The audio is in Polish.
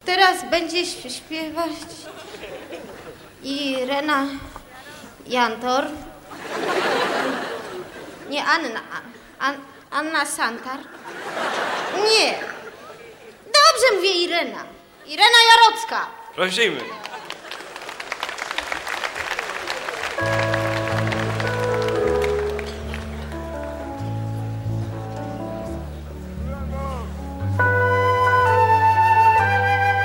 Teraz będzie śpiewać Irena Jantor. Nie, Anna Santar. Nie. Dobrze mówię Irena. Irena Jarocka. Prosimy.